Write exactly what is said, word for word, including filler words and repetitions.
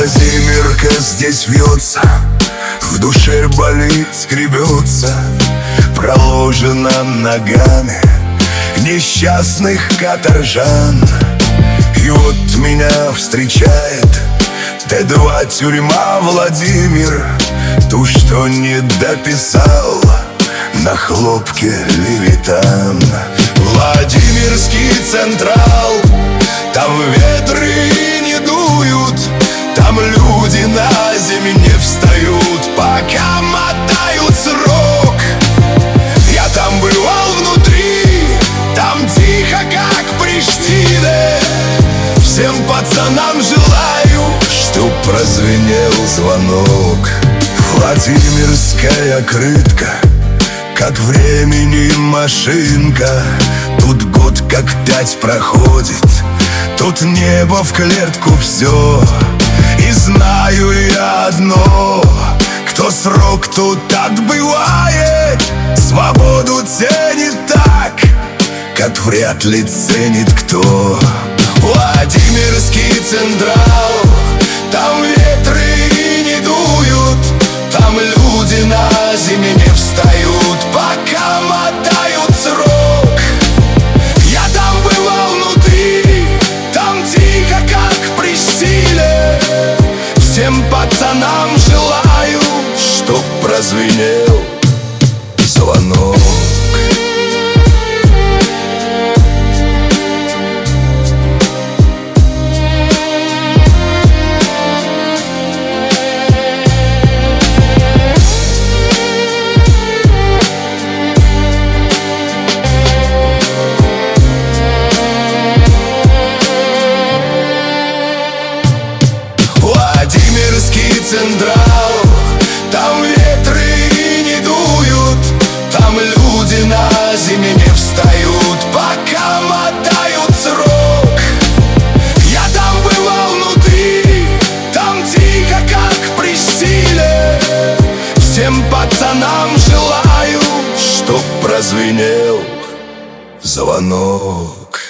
Владимирка здесь вьется, в душе болит, скребется, проложена ногами несчастных каторжан. И вот меня встречает Т два тюрьма Владимир, ту, что не дописал на хлопке Левитан. Владимирский Централ, там ветры не дуют, там люди на зиме не встают, пока мотают срок. Я там бывал внутри, там тихо, как Приштине. Всем пацанам желаю, чтоб прозвенел звонок. Владимирская крытка, как времени машинка. Тут год как пять проходит, тут небо в клетку все. И знаю я одно: кто срок тут отбывает, свободу ценит так, как вряд ли ценит кто. Владимирский Централ, там ветры не дуют, там люди на зиме не встают, пока мотают срок. Я там бывал внутри, там тихо, как при стиле. Всем пацанам желаю, чтоб прозвенел звонок. Владимирский Централ, там ветры не дуют, там люди на зиме не встают, пока мотают срок. Я там бывал внутри, там тихо, как при стиле. Всем пацанам желаю, чтоб прозвенел звонок.